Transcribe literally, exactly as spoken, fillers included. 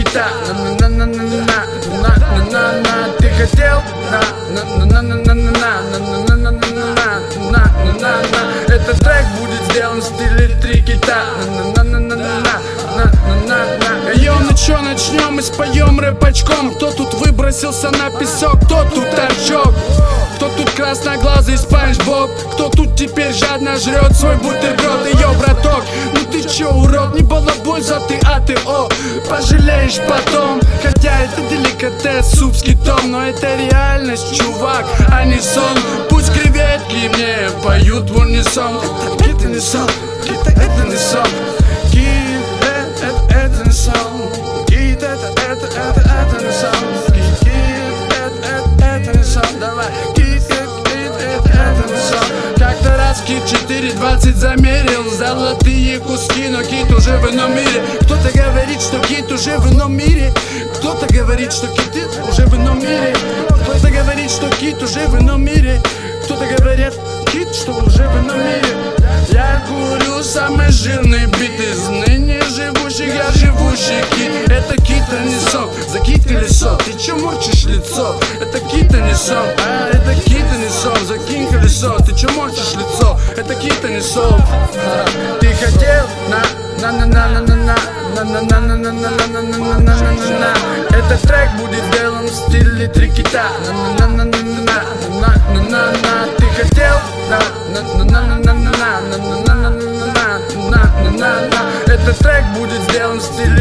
кита. На-на-на-на-на-на-на-на-на-на. Ты хотел? На-на-на-на-на-на-на-на-на-на-на-на. Этот трек будет сделан в стиле три кита. На-на-на-на-на-на-на-на-на. Йо, ну чё, начнем и споем рэп очком. Кто тут выбросился на песок, кто тут торчок? Кто тут красноглазый Спанч Боб? Кто тут теперь жадно жрет свой бутерброд? И йо, браток, ну ты чё, урод, не балаболь за ты, а ты о, пожалеешь потом. Хотя это деликатес, суп с китом, но это реальность, чувак, а не сон. Пусть креветки мне поют в унисон. Это не сон, это, это не сон. Кит, это, это, это не сон. Кит, это, это, это, это не сон. Кит, это, это, это не сон. Давай, кит, кит, это, это не сон. Как-то раз кит четыре двадцать замерил золотые куски, но кит уже в ином мире. Кто-то говорит, что кит уже в ином мире. Кто-то говорит, что кит уже в ином мире. Кто-то говорит, что кит уже в ином мире. Кто-то говорит, кит, что уже в ином мире. Я курю самый жирный бит из ныне живущих, я живущий кит. Это кит, а не сон, закинь колесо. Ты чё морчишь лицо? Это кит, а не сон, а это кит, а не сон. Закинь колесо, ты чё морчишь лицо? Это кит, а не сон. Ты хотел на на на на на на на на на на на на на на на на на на. Этот трек будет сделан в стиле три кита. На на на на на на на на на на. Ты хотел на на на на на на на на на на на на на на на. Этот трек будет сделан в стиле